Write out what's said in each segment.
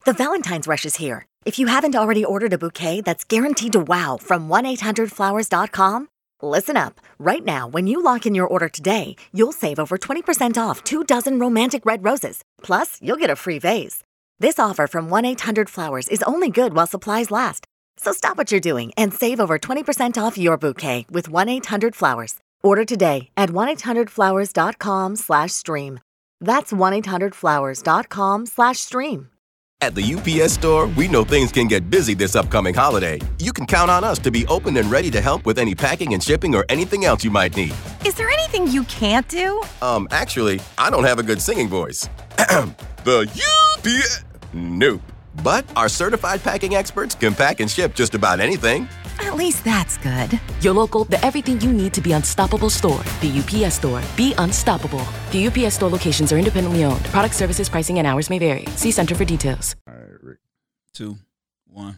The Valentine's Rush is here. If you haven't already ordered a bouquet that's guaranteed to wow from 1-800-Flowers.com, listen up. Right now, when you lock in your order today, you'll save over 20% off 2 dozen romantic red roses. Plus, you'll get a free vase. This offer from 1-800-Flowers is only good while supplies last. So stop what you're doing and save over 20% off your bouquet with 1-800-Flowers. Order today at 1-800-Flowers.com/stream. That's 1-800-Flowers.com/stream. At the UPS Store, we know things can get busy this upcoming holiday. You can count on us to be open and ready to help with any packing and shipping or anything else you might need. Is there anything you can't do? Actually, I don't have a good singing voice. The UPS... Nope. But our certified packing experts can pack and ship just about anything. At least that's good. Your local, the everything you need to be unstoppable store. The UPS Store. Be unstoppable. The UPS Store locations are independently owned. Product services, pricing, and hours may vary. See Center for details. All right, Rick. 2, 1.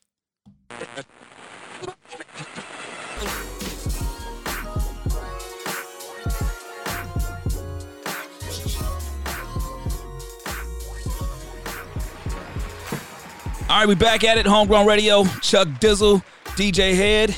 All right, we back at it. Homegrown Radio. Chuck Dizzle, DJ Head,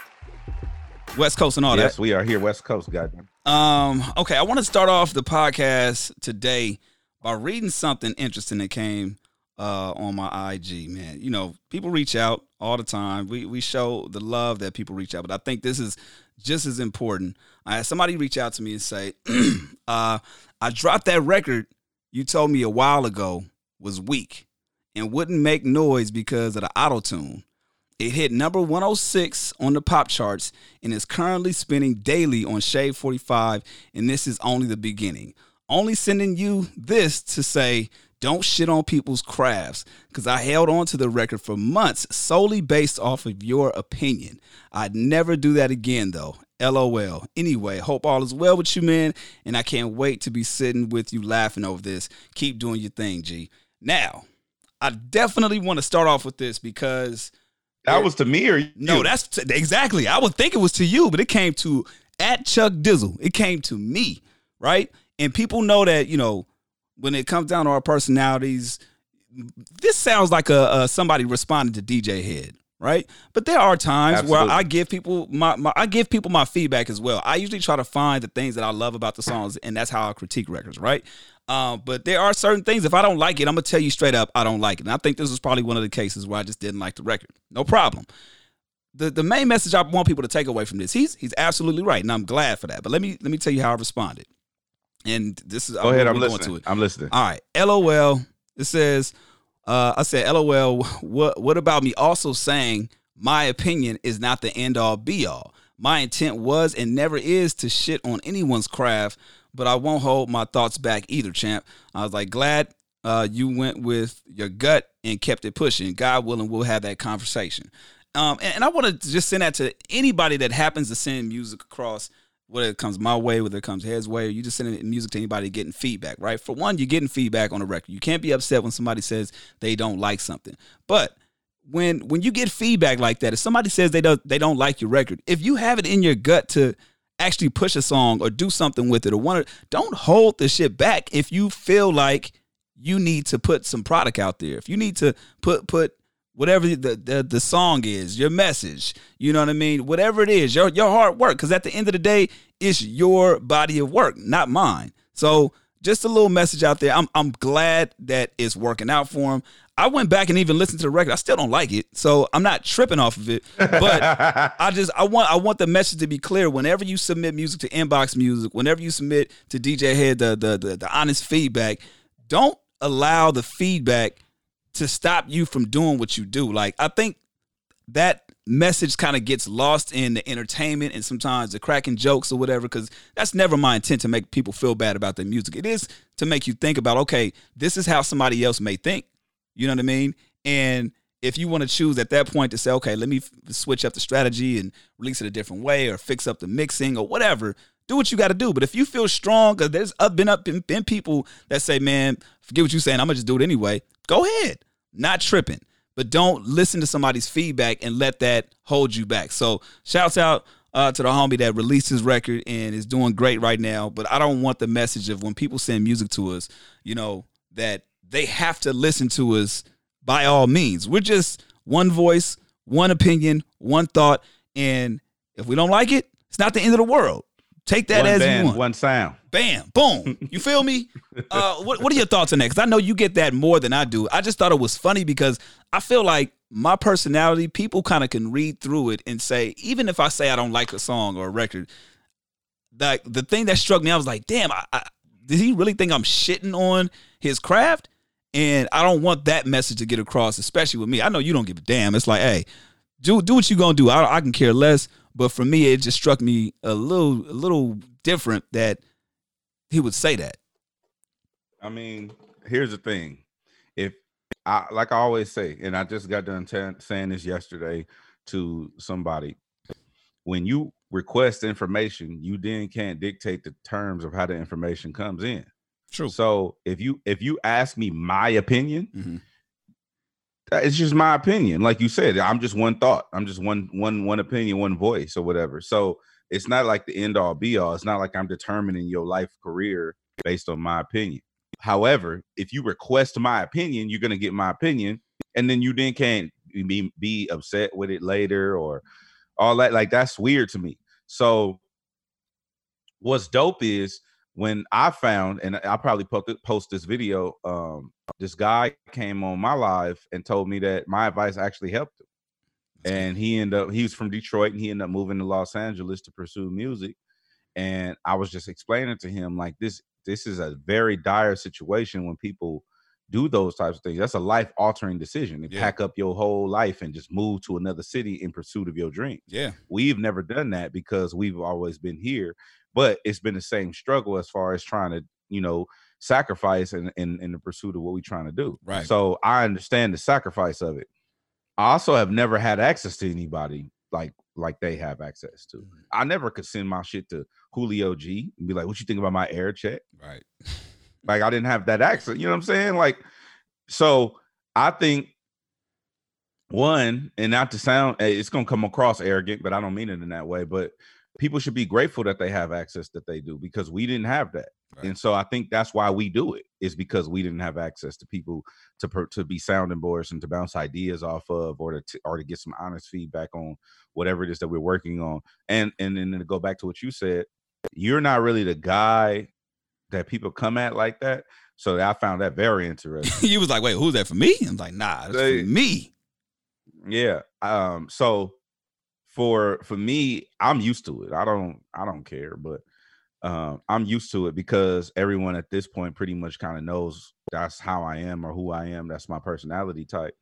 West Coast and all that. Yes, we are here, West Coast, goddamn. Okay, I want to start off the podcast today by reading something interesting that came on my IG, man. You know, people reach out all the time. We show the love that people reach out, but I think this is just as important. I had somebody reach out to me and say, I dropped that record you told me a while ago was weak and wouldn't make noise because of the auto-tune. It hit number 106 on the pop charts and is currently spinning daily on Shade 45, and this is only the beginning. Only sending you this to say, don't shit on people's crafts, because I held on to the record for months solely based off of your opinion. I'd never do that again, though. LOL. Anyway, hope all is well with you, man, and I can't wait to be sitting with you laughing over this. Keep doing your thing, G. Now, I definitely want to start off with this because... That was to me or you? No, that's exactly. I would think it was to you, but it came to at Chuck Dizzle. It came to me, right? And people know that, you know, when it comes down to our personalities, this sounds like a somebody responding to DJ Head, right? But there are times Absolutely. where I give people my feedback as well. I usually try to find the things that I love about the songs, and that's how I critique records, right? But there are certain things, if I don't like it, I'm going to tell you straight up, I don't like it. And I think this was probably one of the cases where I just didn't like the record. No problem. The main message I want people to take away from this, he's absolutely right, and I'm glad for that. But let me tell you how I responded. And this is... Go ahead, I'm listening. I'm listening. All right. LOL. It says, I said, LOL, what about me also saying my opinion is not the end-all, be-all? My intent was and never is to shit on anyone's craft, but I won't hold my thoughts back either, champ. I was like, glad you went with your gut and kept it pushing. God willing, we'll have that conversation. And I want to just send that to anybody that happens to send music across, whether it comes my way, whether it comes his way, or you just sending music to anybody getting feedback, right? For one, you're getting feedback on the record. You can't be upset when somebody says they don't like something. But when you get feedback like that, if somebody says they don't like your record, if you have it in your gut to actually push a song or do something with it or don't hold the shit back if you feel like you need to put some product out there. If you need to put whatever the song is, your message, you know what I mean? Whatever it is, your hard work, because at the end of the day, it's your body of work, not mine. So just a little message out there. I'm glad that it's working out for him. I went back and even listened to the record. I still don't like it, so I'm not tripping off of it. But I want the message to be clear. Whenever you submit music to Inbox Music, whenever you submit to DJ Head the honest feedback, don't allow the feedback to stop you from doing what you do. Like, I think that message kind of gets lost in the entertainment and sometimes the cracking jokes or whatever, because that's never my intent to make people feel bad about their music. It is to make you think about, okay, this is how somebody else may think. You know what I mean? And if you want to choose at that point to say, okay, let me switch up the strategy and release it a different way or fix up the mixing or whatever, do what you got to do. But if you feel strong, because there's been people that say, man, forget what you're saying, I'm going to just do it anyway. Go ahead. Not tripping. But don't listen to somebody's feedback and let that hold you back. So shouts out to the homie that released his record and is doing great right now. But I don't want the message of when people send music to us, you know, that they have to listen to us by all means. We're just one voice, one opinion, one thought, and if we don't like it, it's not the end of the world. Take that one as band, you want. one sound. Bam, boom. You feel me? What are your thoughts on that? Because I know you get that more than I do. I just thought it was funny because I feel like my personality, people kind of can read through it and say, even if I say I don't like a song or a record, like the thing that struck me, I was like, damn, did he really think I'm shitting on his craft? And I don't want that message to get across, especially with me. I know you don't give a damn. It's like, hey, do what you gonna do. I can care less. But for me, it just struck me a little different that he would say that. I mean, here's the thing. Like I always say, and I just got done saying this yesterday to somebody, when you request information, you then can't dictate the terms of how the information comes in. True. So if you ask me my opinion, Mm-hmm. it's just my opinion. Like you said, I'm just one thought. I'm just one opinion, one voice or whatever. So it's not like the end all be all. It's not like I'm determining your life career based on my opinion. However, if you request my opinion, you're going to get my opinion. And then you then can't be upset with it later or all that. Like, that's weird to me. So what's dope is when I found, and I'll probably post this video, this guy came on my live and told me that my advice actually helped him. And he was from Detroit, and he ended up moving to Los Angeles to pursue music. And I was just explaining to him, like, this is a very dire situation when people do those types of things. That's a life-altering decision. To pack up your whole life and just move to another city in pursuit of your dream. Yeah. We've never done that because we've always been here. But it's been the same struggle as far as trying to, sacrifice in the pursuit of what we're trying to do. Right. So I understand the sacrifice of it. I also have never had access to anybody like they have access to. I never could send my shit to Julio G and be like, what you think about my air check? Right. Like, I didn't have that access. You know what I'm saying? Like, so I think one, and not to sound, it's going to come across arrogant, but I don't mean it in that way, but people should be grateful that they have access that they do, because we didn't have that. Right. And so I think that's why we do it, is because we didn't have access to people to be sounding boards and to bounce ideas off of, or to get some honest feedback on whatever it is that we're working on. And then to go back to what you said, you're not really the guy that people come at like that. So I found that very interesting. You was like, wait, who's that for me? I'm like, nah, that's for me. Yeah. So for me, I'm used to it. I don't care, but I'm used to it because everyone at this point pretty much kind of knows that's how I am or who I am. That's my personality type.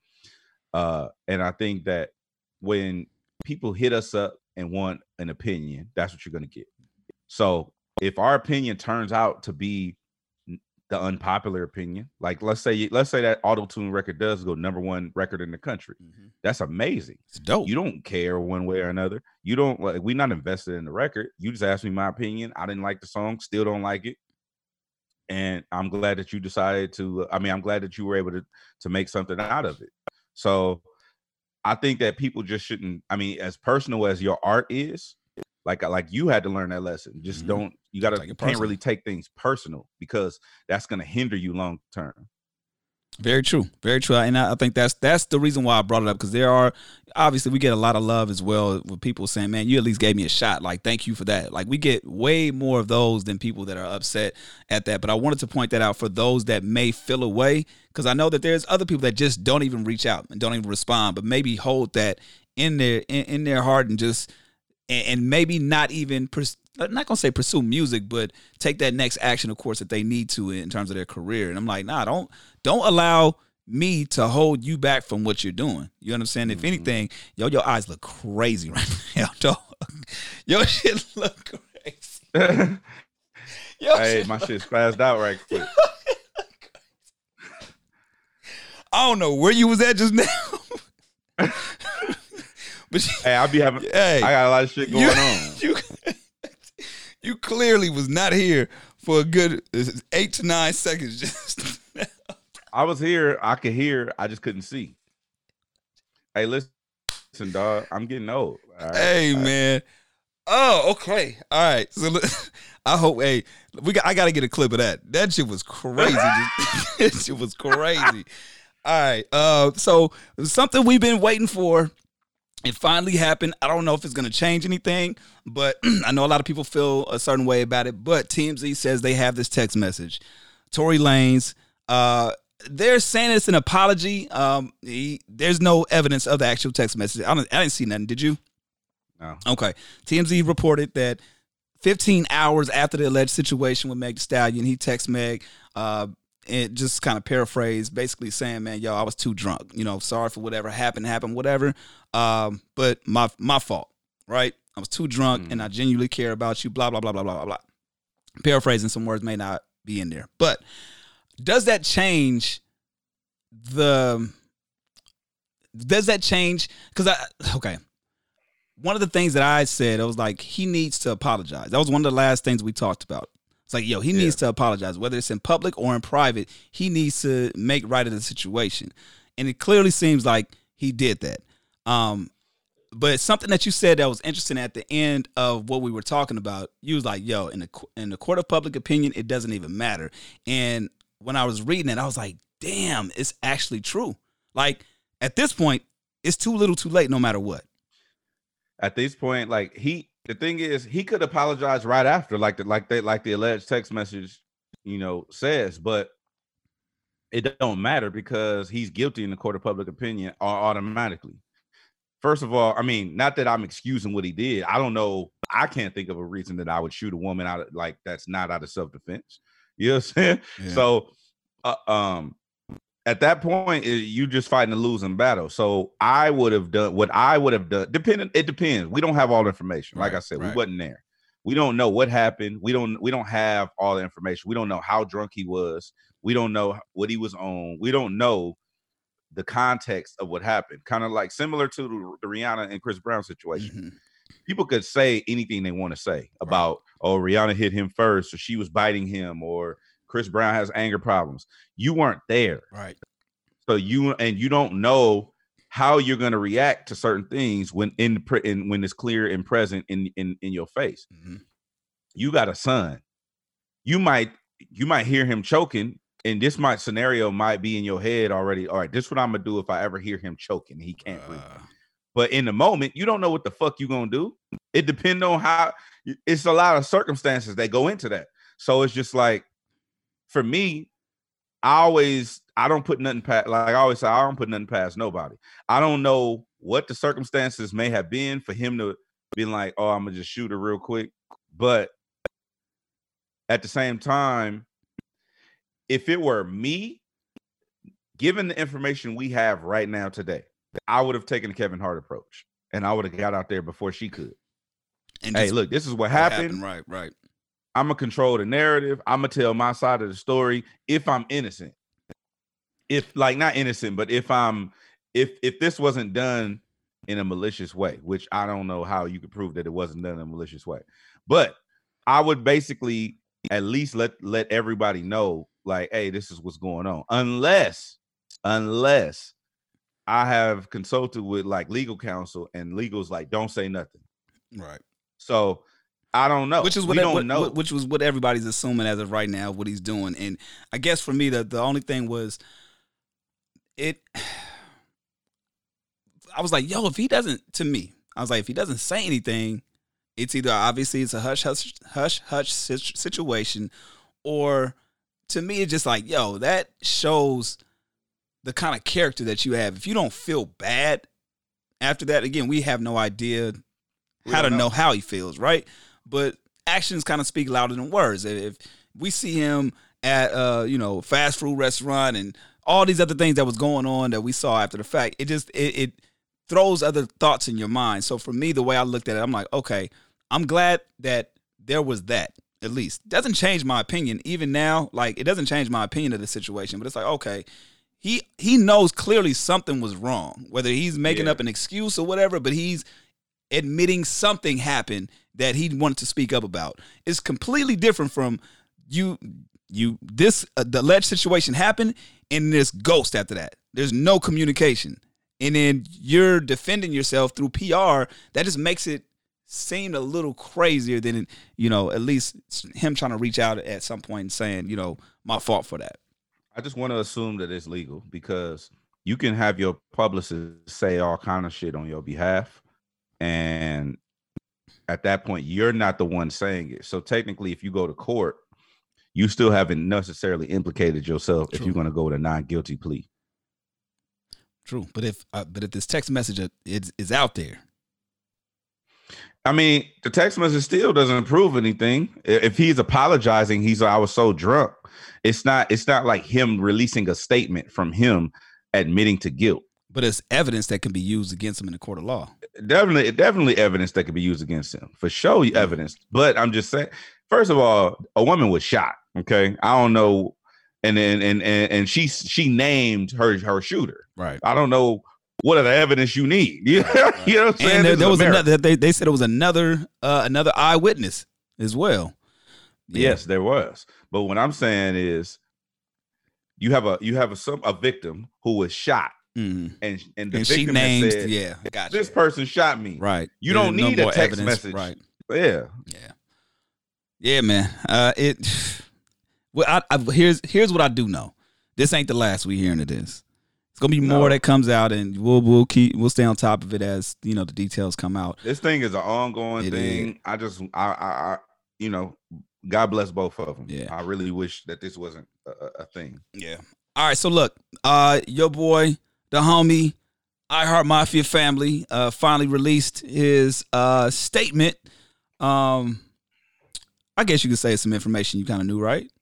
And I think that when people hit us up and want an opinion, that's what you're going to get. So if our opinion turns out to be the unpopular opinion, like let's say that Auto-Tune record does go #1 record in the country. Mm-hmm. That's amazing. It's dope. You don't care one way or another. You don't, like, we're not invested in the record. You just asked me my opinion. I didn't like the song, still don't like it. And I'm glad that you decided to, I'm glad that you were able to make something out of it. So I think that people just shouldn't, as personal as your art is, like you had to learn that lesson. Just don't, you can't really take things personal, because that's going to hinder you long term. Very true. Very true. And I think that's the reason why I brought it up, because obviously we get a lot of love as well with people saying, man, you at least gave me a shot. Like, thank you for that. Like, we get way more of those than people that are upset at that. But I wanted to point that out for those that may feel away, because I know that there's other people that just don't even reach out and don't even respond, but maybe hold that in their heart and just, and maybe not even, I'm not going to say pursue music, but take that next action, of course, that they need to in terms of their career. And I'm like, nah, don't allow me to hold you back from what you're doing. You know what I'm saying? Mm-hmm. If anything, your eyes look crazy right now, dog. Your shit look crazy. Hey, my shit's spazzed out right quick. I don't know where you was at just now. But hey, I got a lot of shit going on. You clearly was not here for a good 8 to 9 seconds. Just I was here. I could hear. I just couldn't see. Hey, listen, dog. I'm getting old. Right? Hey, man. Oh, okay. All right. So I hope. Hey, I got to get a clip of that. That shit was crazy. That shit was crazy. All right. So something we've been waiting for. It finally happened. I don't know if it's going to change anything, but I know a lot of people feel a certain way about it. But TMZ says they have this text message. Tory Lanez, they're saying it's an apology. There's no evidence of the actual text message. I didn't see nothing. Did you? No. Okay. TMZ reported that 15 hours after the alleged situation with Meg Thee Stallion, he texts Meg, and just kind of paraphrase, basically saying, man, yo, I was too drunk. Sorry for whatever happened, whatever. But my fault, right? I was too drunk and I genuinely care about you, blah, blah, blah, blah, blah, blah. Paraphrasing, some words may not be in there. But does that change because one of the things that I said, I was like, he needs to apologize. That was one of the last things we talked about. It's like, he needs to apologize. Whether it's in public or in private, he needs to make right of the situation. And it clearly seems like he did that. But something that you said that was interesting at the end of what we were talking about, you was like, yo, in the court of public opinion, it doesn't even matter. And when I was reading it, I was like, damn, it's actually true. Like, at this point, it's too little too late no matter what. At this point, the thing is, he could apologize right after, like the alleged text message, says, but it don't matter because he's guilty in the court of public opinion automatically. First of all, I mean, not that I'm excusing what he did. I don't know. I can't think of a reason that I would shoot a woman out of, that's not out of self-defense. You know what I'm saying? Yeah. So, at that point, you just fighting a losing battle. So I would have done what I would have done. It depends. We don't have all the information. Like I said, we wasn't there. We don't know what happened. We don't have all the information. We don't know how drunk he was. We don't know what he was on. We don't know the context of what happened. Kind of like similar to the Rihanna and Chris Brown situation. Mm-hmm. People could say anything they want to say about, Rihanna hit him first, or she was biting him, or Chris Brown has anger problems. You weren't there. Right. So you don't know how you're going to react to certain things when when it's clear and present in your face. Mm-hmm. You got a son. You might hear him choking, and this scenario might be in your head already. All right, this is what I'm going to do if I ever hear him choking. He can't breathe. But in the moment, you don't know what the fuck you're going to do. It depends on how. It's a lot of circumstances that go into that. So it's just like, for me, I don't put nothing past, like I always say, I don't put nothing past nobody. I don't know what the circumstances may have been for him to be like, oh, I'm going to just shoot her real quick. But at the same time, if it were me, given the information we have right now today, I would have taken the Kevin Hart approach, and I would have got out there before she could. And hey, look, this is what happened. Right. I'm going to control the narrative. I'm going to tell my side of the story if I'm innocent. If not innocent, but if this wasn't done in a malicious way, which I don't know how you could prove that it wasn't done in a malicious way. But I would basically at least let everybody know, like, hey, this is what's going on. Unless I have consulted with legal counsel and legal's like, don't say nothing. Right. So I don't know. Which was what everybody's assuming as of right now, what he's doing. And I guess for me, the only thing was I was like, yo, if he doesn't say anything, it's either obviously it's a hush situation, or to me, it's just like, yo, that shows the kind of character that you have. If you don't feel bad after that, again, we have no idea how to know how he feels, right? But actions kind of speak louder than words. If we see him at fast food restaurant and all these other things that was going on that we saw after the fact, it throws other thoughts in your mind. So for me, the way I looked at it, I'm like, okay, I'm glad that there was that, at least. Doesn't change my opinion. Even now, it doesn't change my opinion of the situation, but it's like, okay, he knows clearly something was wrong, whether he's making up an excuse or whatever, but he's admitting something happened that he wanted to speak up about. It's completely different from the alleged situation happened and there's ghost after that. There's no communication. And then you're defending yourself through PR. That just makes it seem a little crazier than, at least him trying to reach out at some point and saying, my fault for that. I just want to assume that it's legal because you can have your publicist say all kind of shit on your behalf, and at that point, you're not the one saying it. So technically, if you go to court, you still haven't necessarily implicated yourself. True. If you're going to go with a non-guilty plea. True, but if this text message is out there, I mean, the text message still doesn't prove anything. If he's apologizing, he's like, I was so drunk. It's not like him releasing a statement from him admitting to guilt. But it's evidence that can be used against him in the court of law. Definitely evidence that can be used against him. For sure, evidence. But I'm just saying, first of all, a woman was shot. Okay, I don't know, and she named her shooter. Right. I don't know what other evidence you need. You know what I'm saying? And there was another. They said it was another eyewitness as well. Yeah. Yes, there was. But what I'm saying is, you have a victim who was shot. Mm-hmm. And the she victim named, said, gotcha. This person shot me. Right. You don't need a text message. Right. Yeah, man. Well, here's what I do know. This ain't the last we hearing of this. It's gonna be more that comes out, and we'll stay on top of it as the details come out. This thing is an ongoing thing. I God bless both of them. Yeah. I really wish that this wasn't a thing. Yeah. All right. So look, your boy, the homie, iHeart Mafia family, finally released his statement. I guess you could say it's some information you kind of knew, right?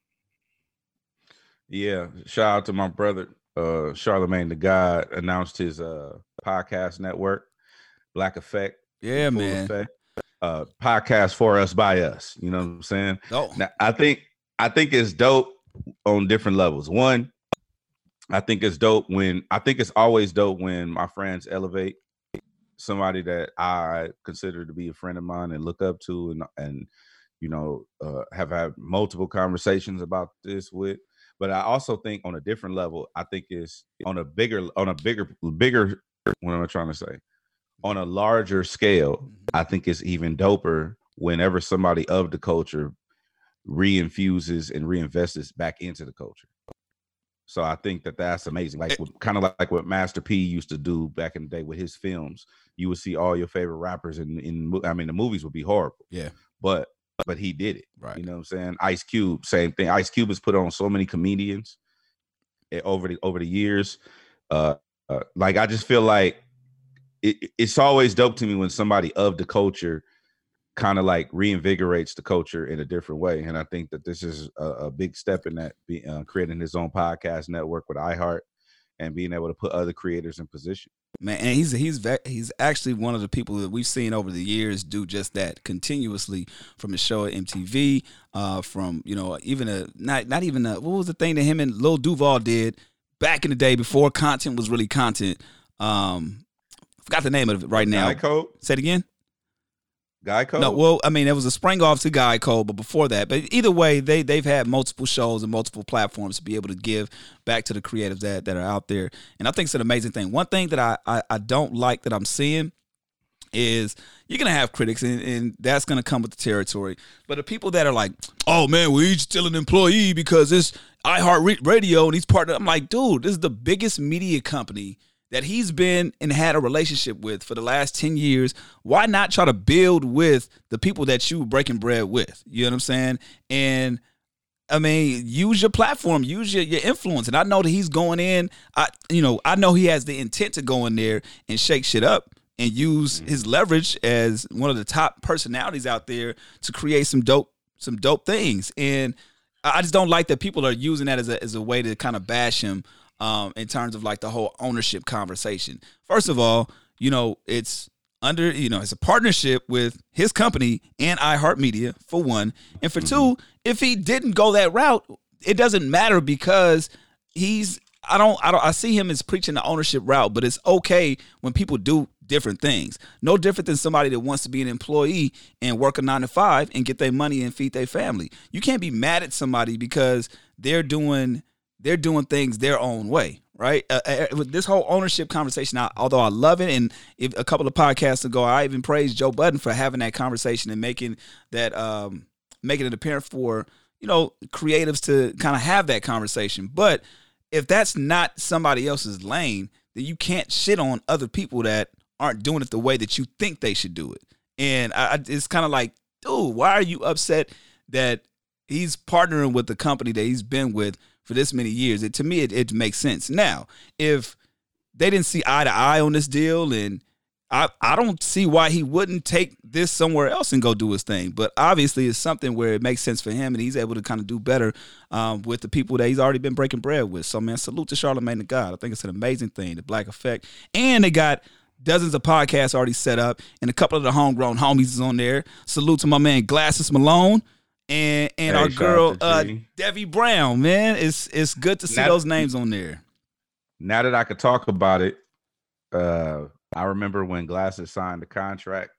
Yeah. Shout out to my brother, Charlemagne the God, announced his podcast network, Black Effect. Yeah, man. Effect. Podcast for us by us. You know what I'm saying? Oh. Now, I think it's dope on different levels. One, I think it's always dope when my friends elevate somebody that I consider to be a friend of mine and look up to and have had multiple conversations about this with. But I also think on a different level, I think it's on a bigger, what am I trying to say? On a larger scale, I think it's even doper whenever somebody of the culture reinfuses and reinvests back into the culture. So I think that's amazing. Kind of like what Master P used to do back in the day with his films. You would see all your favorite rappers the movies would be horrible. Yeah. But he did it. Right. You know what I'm saying? Ice Cube, same thing. Ice Cube has put on so many comedians over the years. I just feel like it's always dope to me when somebody of the culture kind of like reinvigorates the culture in a different way. And I think that this is a big step in that, creating his own podcast network with iHeart and being able to put other creators in position. Man, and he's actually one of the people that we've seen over the years do just that continuously, from the show at MTV, from even what was the thing that him and Lil Duval did back in the day before content was really content. Forgot the name of it right now. Guy Code? Say it again. Guy Code? No, well, I mean, it was a spring off to Guy Code, but before that. But either way, they've had multiple shows and multiple platforms to be able to give back to the creatives that are out there. And I think it's an amazing thing. One thing that I don't like that I'm seeing is you're going to have critics, and that's going to come with the territory. But the people that are like, oh, man, well, he's still an employee because it's iHeart Radio and he's partnered. I'm like, dude, this is the biggest media company that he's been and had a relationship with for the last 10 years. Why not try to build with the people that you were breaking bread with? You know what I'm saying? And I mean, use your platform, use your influence. And I know that he's going in. I know he has the intent to go in there and shake shit up and use his leverage as one of the top personalities out there to create some dope things. And I just don't like that people are using that as a way to kind of bash him. In terms of like the whole ownership conversation. First of all, it's it's a partnership with his company and iHeartMedia, for one. And for two, if he didn't go that route, it doesn't matter because I see him as preaching the ownership route, but it's okay when people do different things. No different than somebody that wants to be an employee and work a 9 to 5 and get their money and feed their family. You can't be mad at somebody because they're doing things their own way, right? With this whole ownership conversation, although I love it, and a couple of podcasts ago, I even praised Joe Budden for having that conversation and making it apparent for creatives to kind of have that conversation. But if that's not somebody else's lane, then you can't shit on other people that aren't doing it the way that you think they should do it. And it's kind of like, dude, why are you upset that he's partnering with the company that he's been with for this many years? To me, it makes sense. Now, if they didn't see eye to eye on this deal, and I don't see why he wouldn't take this somewhere else and go do his thing. But obviously, it's something where it makes sense for him, and he's able to kind of do better with the people that he's already been breaking bread with. So, man, salute to Charlamagne the God. I think it's an amazing thing, the Black Effect. And they got dozens of podcasts already set up, and a couple of the homegrown homies is on there. Salute to my man Glasses Malone and our girl Debbie Brown. Man, it's good to see those names on there. Now that I could talk about it, I remember when Glasses signed the contract,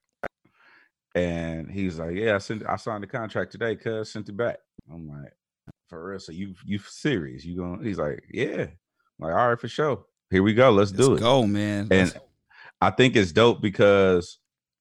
and he's like, "Yeah, I signed the contract today, cuz sent it back." I'm like, "For real? So you serious? You going?" He's like, "Yeah." I'm like, "All right, for sure. Here we go. Let's do it. Go, man." And I think it's dope because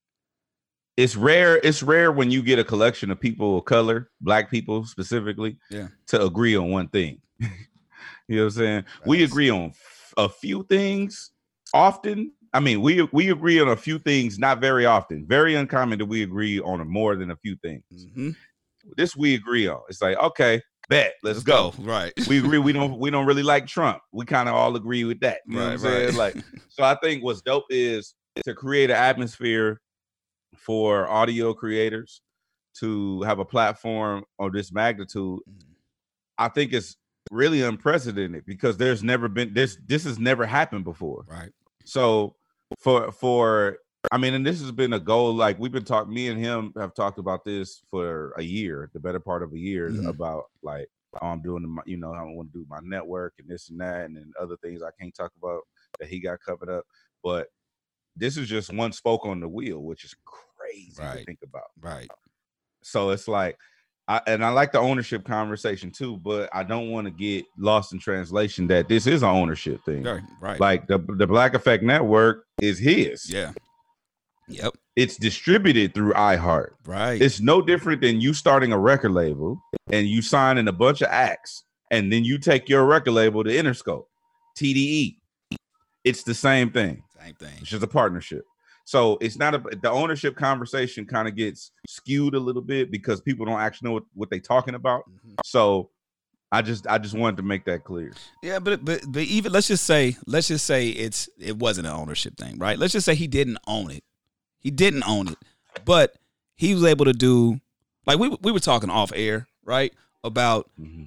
it's rare. It's rare when you get a collection of people of color, Black people specifically, to agree on one thing. You know what I'm saying? Right. We agree on a few things often. I mean, we agree on a few things, not very often. Very uncommon that we agree on more than a few things. Mm-hmm. This we agree on. It's like, okay, bet, let's go. Right. We agree. We don't really like Trump. We kind of all agree with that. You know what I'm saying? Like, so I think what's dope is to create an atmosphere for audio creators to have a platform of this magnitude. I think it's really unprecedented because there's never been this has never happened before. Right. So for I mean, and this has been a goal. Like we've been talking, me and him have talked about this for a year, the better part of a year, about like I'm doing, I want to do my network and this and that, and then other things I can't talk about that he got covered up. But this is just one spoke on the wheel, which is crazy to think about. Right. So it's like, I like the ownership conversation too, but I don't want to get lost in translation that this is an ownership thing. Right. Like the Black Effect Network is his. Yeah. Yep. It's distributed through iHeart. Right. It's no different than you starting a record label and you signing a bunch of acts, and then you take your record label to Interscope, TDE. It's the same thing. It's just a partnership. So it's not the ownership conversation kind of gets skewed a little bit because people don't actually know what they're talking about. Mm-hmm. So I just wanted to make that clear. Yeah, but even let's just say it wasn't an ownership thing, right? Let's just say he didn't own it. He didn't own it, but he was able to do, like we were talking off air, right, about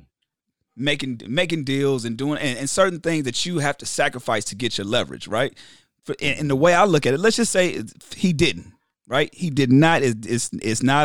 making deals and doing and certain things that you have to sacrifice to get your leverage, right? And the way I look at it, let's just say he didn't, right? He did not. It's not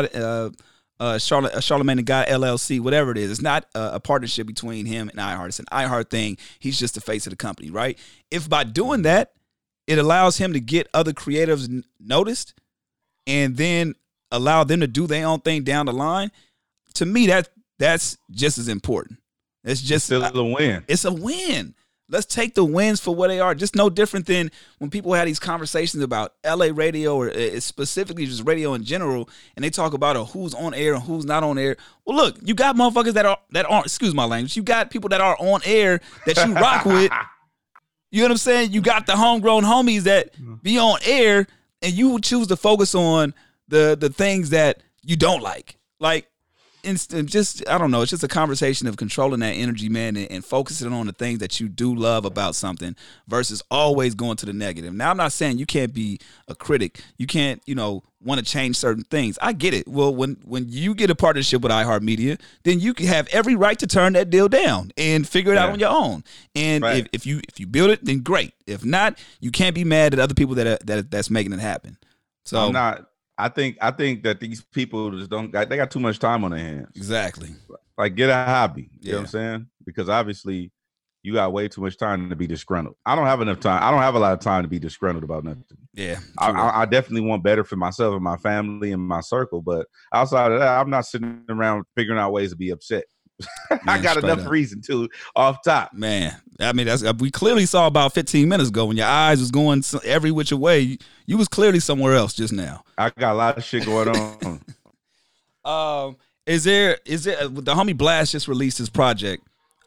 Charlamagne the God LLC, whatever it is. It's not a partnership between him and iHeart. It's an iHeart thing. He's just the face of the company, right? If by doing that, it allows him to get other creatives noticed and then allow them to do their own thing down the line, to me, that's just as important. It's just still a win. It's a win. Let's take the wins for what they are. Just no different than when people had these conversations about LA radio or specifically just radio in general, and they talk about who's on air and who's not on air. Well, look, you got motherfuckers that aren't, excuse my language, you got people that are on air that you rock with. You know what I'm saying? You got the homegrown homies that be on air, and you choose to focus on the things that you don't like. Like, just, I don't know, it's just a conversation of controlling that energy, man, and focusing on the things that you do love about something versus always going to the negative. Now, I'm not saying you can't be a critic. You can't, want to change certain things. I get it. Well, when you get a partnership with iHeartMedia, then you can have every right to turn that deal down and figure it out on your own. And if you build it, then great. If not, you can't be mad at other people that's making it happen. So I'm not. I think that these people just they got too much time on their hands. Exactly. Like, get a hobby. You know what I'm saying? Because obviously you got way too much time to be disgruntled. I don't have enough time. I don't have a lot of time to be disgruntled about nothing. Yeah. I definitely want better for myself and my family and my circle. But outside of that, I'm not sitting around figuring out ways to be upset. I got enough reason to off top. Man, I mean, we clearly saw about 15 minutes ago when your eyes was going every which way. You was clearly somewhere else just now. I got a lot of shit going on. Is there the homie Blast just released his project?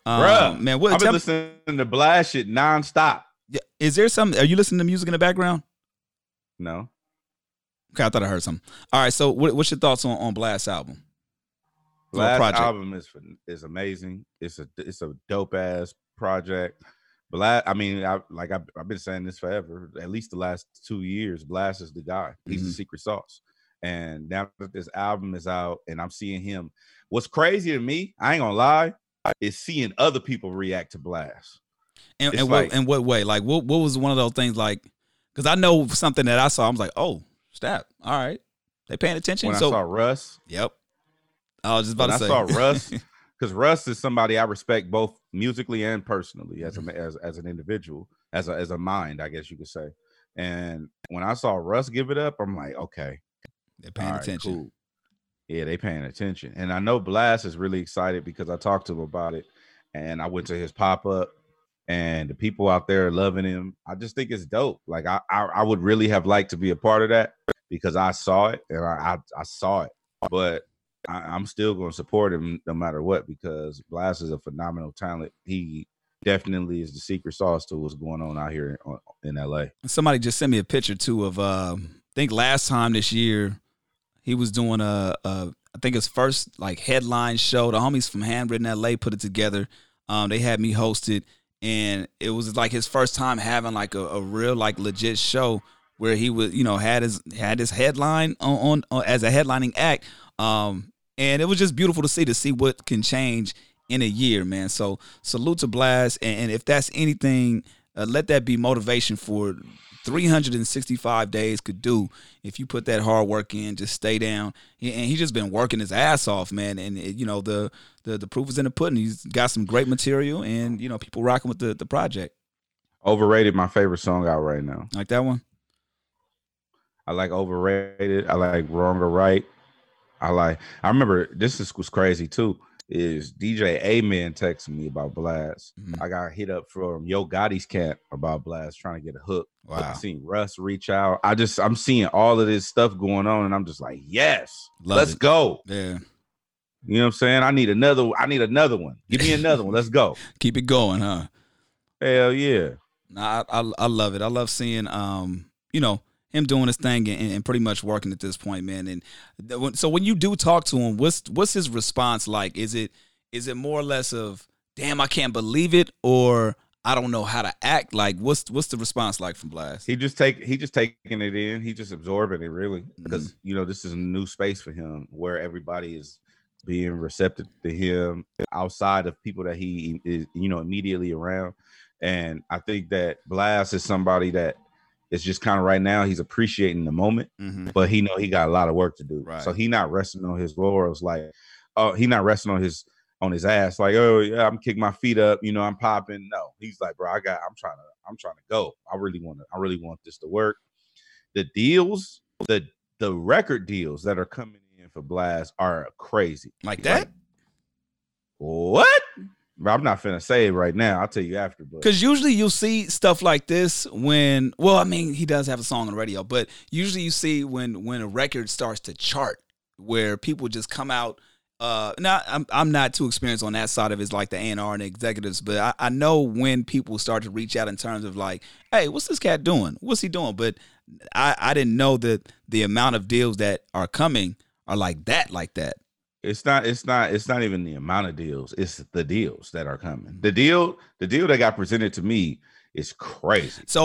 Bruh, Man, what? I've been listening to Blast shit nonstop. Is there some? Are you listening to music in the background? No. Okay, I thought I heard something. All right, so what's your thoughts on Blast album? Blast album is amazing. It's a dope ass project. Blast, I mean, I've been saying this forever. At least the last 2 years, Blast is the guy. He's the secret sauce. And now that this album is out, and I'm seeing him, what's crazy to me, I ain't gonna lie, is seeing other people react to Blast. And in what way? Like, what was one of those things? Like, because I know something that I saw, I was like, oh, snap! All right, they paying attention. When I saw Russ, yep. I was just about to say. I saw Russ, because Russ is somebody I respect both musically and personally as an individual, as a mind, I guess you could say. And when I saw Russ give it up, I'm like, okay, they're paying attention. Cool. Yeah, they paying attention. And I know Blast is really excited because I talked to him about it, and I went to his pop-up, and the people out there are loving him. I just think it's dope. Like I would really have liked to be a part of that because I saw it and I saw it, but I'm still going to support him no matter what, because Blast is a phenomenal talent. He definitely is the secret sauce to what's going on out here in LA. Somebody just sent me a picture too of I think last time this year he was doing I think his first like headline show. The homies from Handwritten LA put it together. They had me hosted, and it was like his first time having like a real like legit show where he was, had his headline on as a headlining act. And it was just beautiful to see what can change in a year, man. So salute to Blast. And if that's anything, let that be motivation for 365 days could do. If you put that hard work in, just stay down. And he's just been working his ass off, man. And, the proof is in the pudding. He's got some great material, and, people rocking with the project. Overrated, my favorite song out right now. Like that one? I like Overrated. I like Wrong or Right. I remember was crazy too, is DJ Amen texting me about Blast. I got hit up from Yo Gotti's camp about Blast, trying to get a hook. Wow. I seen Russ reach out. I'm seeing all of this stuff going on, and I'm just like, yes, let's go. Yeah. You know what I'm saying? I need another one. Give me another one. Let's go. Keep it going, huh? Hell yeah. Nah, I love it. I love seeing him doing his thing and pretty much working at this point, man. And so when you do talk to him, what's his response like? Is it more or less of, damn, I can't believe it, or I don't know how to act? Like, what's the response like from Blast? He just taking it in. He just absorbing it, really, because this is a new space for him where everybody is being receptive to him outside of people that he is immediately around. And I think that Blast is somebody that it's just kind of right now he's appreciating the moment, but he got a lot of work to do. Right. So he not resting on his laurels, like, oh, he not resting on his ass, like, oh yeah, I'm kicking my feet up, I'm popping. No, he's like, bro, I'm trying to go. I really want this to work. The deals, the record deals that are coming in for Blast are crazy. Like that? What? I'm not finna say it right now. I'll tell you after. Because usually you'll see stuff like this when, well, I mean, he does have a song on the radio, but usually you see when a record starts to chart, where people just come out. Now, I'm not too experienced on that side of it, like the A&R and the executives, but I know when people start to reach out in terms of like, hey, what's this cat doing? What's he doing? But I didn't know that the amount of deals that are coming are like that. It's not even the amount of deals. It's the deals that are coming. The deal that got presented to me is crazy. So,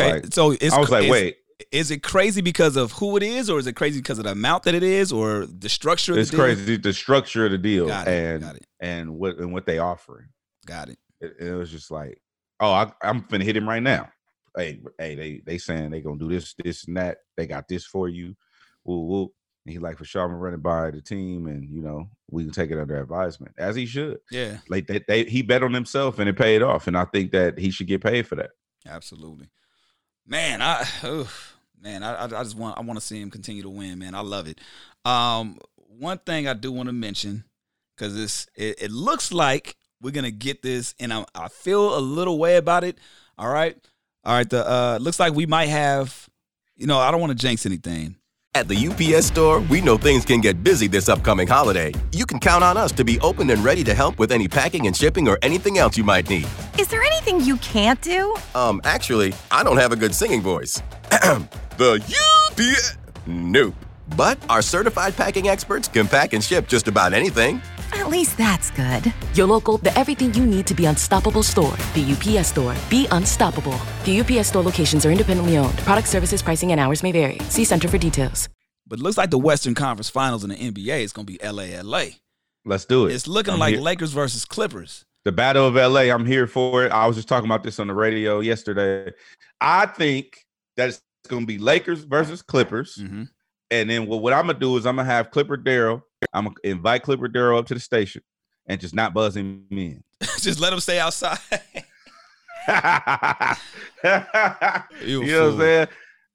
wait, is it crazy because of who it is, or is it crazy because of the amount that it is, or the structure of the deal? It's crazy, the structure of the deal. Got it. And what they offering. Got it. It was just like, oh, I'm finna hit him right now. Hey, they saying they gonna do this and that. They got this for you. Woo woo. And he like, for sure, I'm running by the team, and we can take it under advisement, as he should. Yeah, like he bet on himself, and it paid off, and I think that he should get paid for that. Absolutely, man. I just want to see him continue to win, man. I love it. One thing I do want to mention, because it looks like we're gonna get this, and I feel a little way about it. All right. The looks like we might have, I don't want to jinx anything, At the UPS Store, we know things can get busy this upcoming holiday. You can count on us to be open and ready to help with any packing and shipping or anything else you might need. Is there anything you can't do? Actually, I don't have a good singing voice. The UPS... Nope. But our certified packing experts can pack and ship just about anything. At least that's good. Your local, the everything you need to be unstoppable store, the UPS Store. Be unstoppable. The UPS Store locations are independently owned. Product services, pricing, and hours may vary. See Center for details. But it looks like the Western Conference Finals in the NBA is going to be LA. Let's do it. It's looking like Lakers versus Clippers. The Battle of LA, I'm here for it. I was just talking about this on the radio yesterday. I think that it's going to be Lakers versus Clippers. Mm-hmm. And then what I'm going to do is I'm going to have Clipper Darrell. I'm going to invite Clipper Darrell up to the station and just not buzz him in. Just let him stay outside. You know what I'm saying?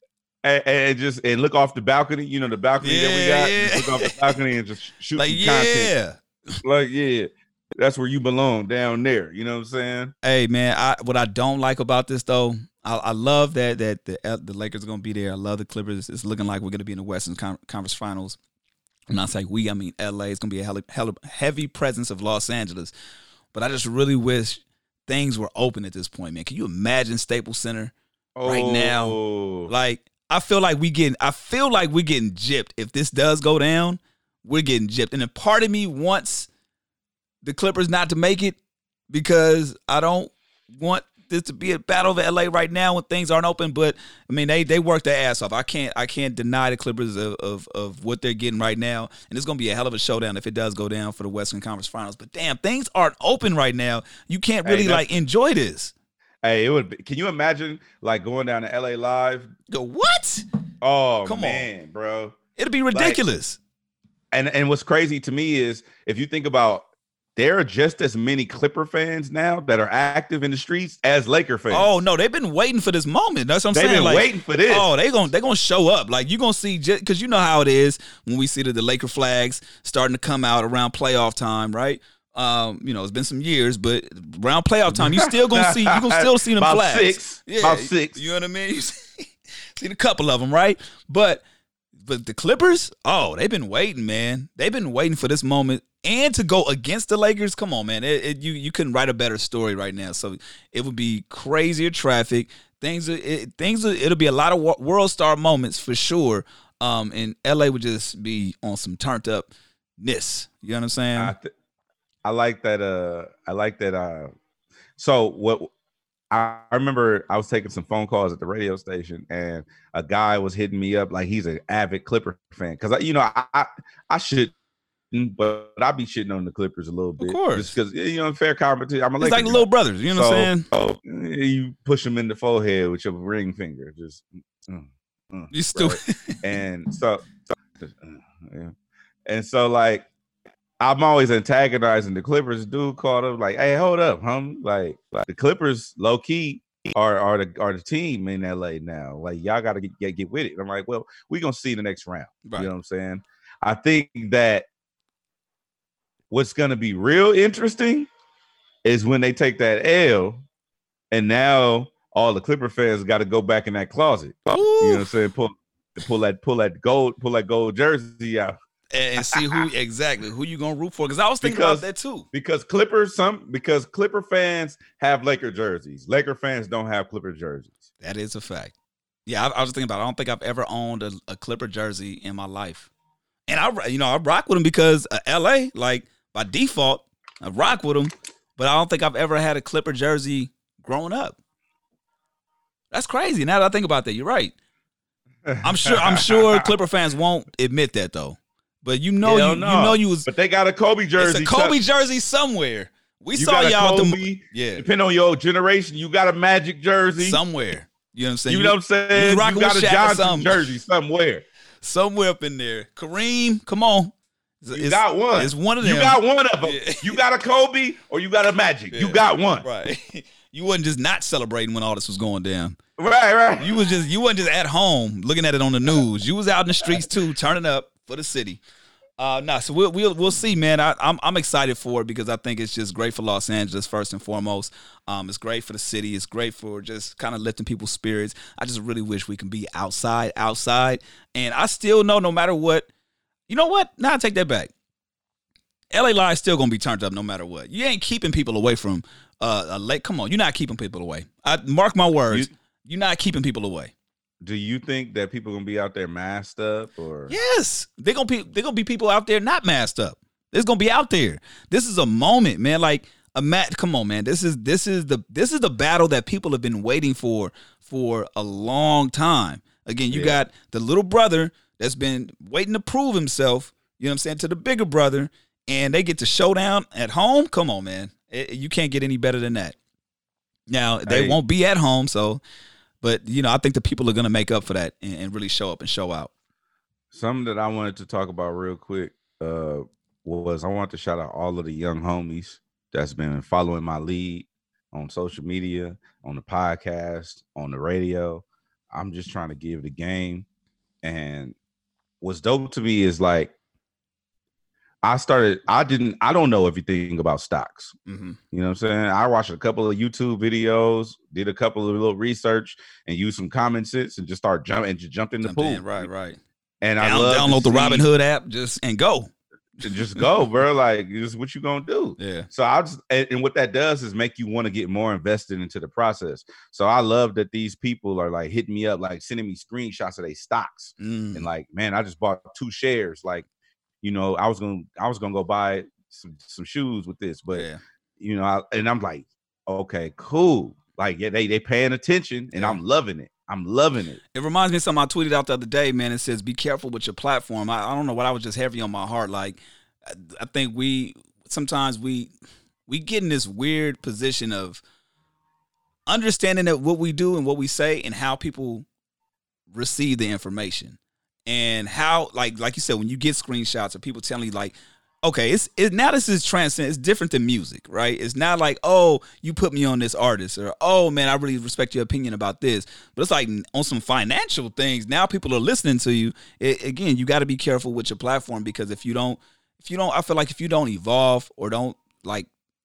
And look off the balcony. You know, the balcony that we got. Yeah. Look off the balcony and just shoot Like, some content. That's where you belong, down there. You know what I'm saying? Hey, man, what I don't like about this, though, I love that the Lakers are going to be there. I love the Clippers. It's looking like we're going to be in the Western Conference Finals. And not say we, I mean LA. It's going to be a heavy presence of Los Angeles. But I just really wish things were open at this point, man. Can you imagine Staples Center right now? Like, I feel like we're getting gypped. If this does go down, we're getting gypped. And a part of me wants the Clippers not to make it because I don't want this to be a battle of LA right now when things aren't open. But I mean, they work their ass off. I can't deny the Clippers of what they're getting right now. And it's gonna be a hell of a showdown if it does go down for the Western Conference Finals. But damn, things aren't open right now. You can't really enjoy this. Hey, it would be. Can you imagine like going down to LA Live? What? Oh, come on, bro. It'll be ridiculous. And what's crazy to me is if you think about, there are just as many Clipper fans now that are active in the streets as Laker fans. Oh no, they've been waiting for this moment. That's what I'm saying. They've been waiting for this. Oh, they're gonna show up. Like, you're gonna see, because you know how it is when we see the Laker flags starting to come out around playoff time, right? It's been some years, but around playoff time, you still gonna see them flags. About six. You know what I mean? You see a couple of them, right? But the Clippers, they've been waiting, man. They've been waiting for this moment. And to go against the Lakers, come on, man. You couldn't write a better story right now. So it would be crazier traffic. It'll be a lot of world star moments for sure. And LA would just be on some turned upness. You know what I'm saying? I like that. So what I remember, I was taking some phone calls at the radio station, and a guy was hitting me up like he's an avid Clipper fan because I should. But I be shitting on the Clippers a little bit. Of course. Just because, fair competition. I'm a It's like little brothers. You know what I'm saying? Oh, you push them in the forehead with your ring finger. Just, you stupid. Right? And so, like, I'm always antagonizing the Clippers. Dude called up like, hey, hold up, Like the Clippers, low key, are the team in LA now. Like, y'all got to get with it. I'm like, well, we're going to see the next round. Right. You know what I'm saying? I think that what's going to be real interesting is when they take that L, and now all the Clipper fans got to go back in that closet. Ooh. You know what I'm saying? Pull that gold jersey out and see who you gonna root for. Because I was thinking about that too. Because Clipper fans have Laker jerseys. Laker fans don't have Clipper jerseys. That is a fact. Yeah, I was thinking about it. I don't think I've ever owned a Clipper jersey in my life. And I rock with them because LA, like, by default, I rock with them, but I don't think I've ever had a Clipper jersey growing up. That's crazy. Now that I think about that, you're right. I'm sure Clipper fans won't admit that though. But you was. But they got a Kobe jersey. It's a Kobe jersey somewhere. We saw y'all. Depending on your generation, you got a Magic jersey somewhere. You know what I'm saying? You know what I'm saying? You got a Johnson jersey somewhere. Somewhere up in there. Kareem, come on. You got one. It's one of them. You got one of them. Yeah. You got a Kobe or you got a Magic. Yeah. You got one. Right. You wasn't just not celebrating when all this was going down. Right. You wasn't just at home looking at it on the news. You was out in the streets too, turning up for the city. No, so we'll see, man. I'm excited for it because I think it's just great for Los Angeles first and foremost. It's great for the city. It's great for just kind of lifting people's spirits. I just really wish we can be outside, and I still know no matter what. You know what? Now I take that back. LA Live is still gonna be turned up no matter what. You ain't keeping people away from a lake. Come on, you're not keeping people away. Mark my words. You're not keeping people away. Do you think that people gonna be out there masked up or? Yes, they're gonna be people out there not masked up. It's gonna be out there. This is a moment, man. Like come on, man. This is the battle that people have been waiting for a long time. Again, you got the little brother that's been waiting to prove himself. You know what I'm saying, to the bigger brother, and they get to showdown at home. Come on, man. You can't get any better than that. Now they won't be at home, so. But, I think the people are going to make up for that and really show up and show out. Something that I wanted to talk about real quick was I want to shout out all of the young homies that's been following my lead on social media, on the podcast, on the radio. I'm just trying to give the game. And what's dope to me is like, I don't know everything about stocks. Mm-hmm. You know what I'm saying? I watched a couple of YouTube videos, did a couple of little research, and used some common sense and just jumped in the pool. Right. And I download the Robinhood app and go. Just go, bro. Like, this is what you gonna do. Yeah. So and what that does is make you want to get more invested into the process. So I love that these people are like hitting me up, like sending me screenshots of their stocks. And like, man, I just bought 2 shares. Like, I was gonna go buy some shoes with this, but and I'm like, okay, cool. Like, yeah, they paying attention, and I'm loving it. It reminds me of something I tweeted out the other day, man. It says, "Be careful with your platform." I don't know what I was just heavy on my heart. Like, I think sometimes we get in this weird position of understanding that what we do and what we say and how people receive the information. And how, like you said, when you get screenshots of people telling you, like, okay, now this is transcendent. It's different than music, right? It's not like, oh, you put me on this artist, or, oh, man, I really respect your opinion about this. But it's like on some financial things, now people are listening to you. Again, you got to be careful with your platform, because if you don't, I feel like if you don't evolve or don't, like,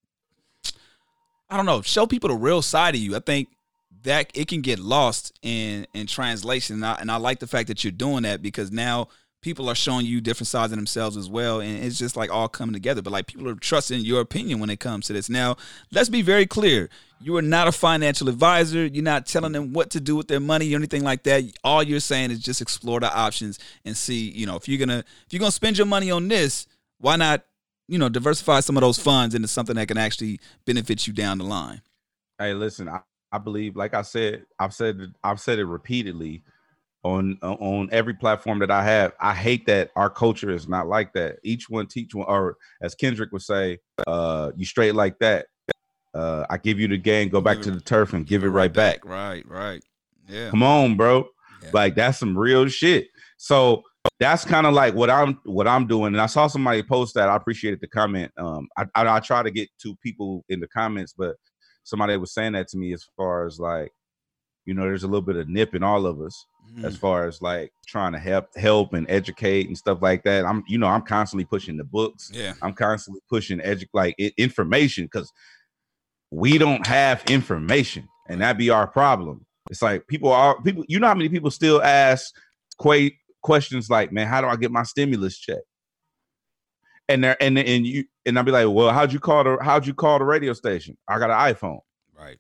I don't know, show people the real side of you, I think that it can get lost in translation. And I like the fact that you're doing that, because now people are showing you different sides of themselves as well. And it's just like all coming together. But like, people are trusting your opinion when it comes to this. Now, let's be very clear. You are not a financial advisor. You're not telling them what to do with their money or anything like that. All you're saying is just explore the options and see, if you're gonna spend your money on this, why not, diversify some of those funds into something that can actually benefit you down the line. Hey, listen, I believe, like I said, I've said it repeatedly on every platform that I have. I hate that our culture is not like that. Each one teach one, or as Kendrick would say, you straight like that. I give you the game, go back to the turf and give it right back. Right. Yeah. Come on, bro. Yeah. Like, that's some real shit. So that's kind of like what I'm doing. And I saw somebody post that. I appreciated the comment. I try to get to people in the comments, but somebody was saying that to me as far as like, there's a little bit of nip in all of us as far as like trying to help and educate and stuff like that. I'm constantly pushing the books. Yeah. I'm constantly pushing information, because we don't have information, and that be our problem. It's like people, how many people still ask questions like, man, how do I get my stimulus check? And I'll be like, well, how'd you call the radio station? I got an iPhone. Right.